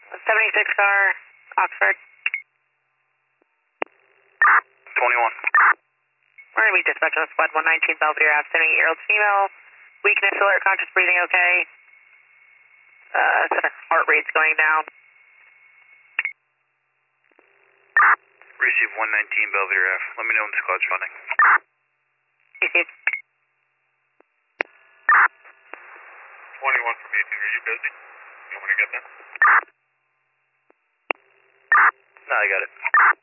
76 car, Oxford. 21. We're going to be dispatched on squad 119 Belvedere Ave, 78-year-old female. Weakness, alert, conscious breathing okay. Heart rate's going down. Receive 119 Belvedere Ave. Let me know when the squad's running. Received. 21 from 18. Are you busy? You want me to get there? No, I got it.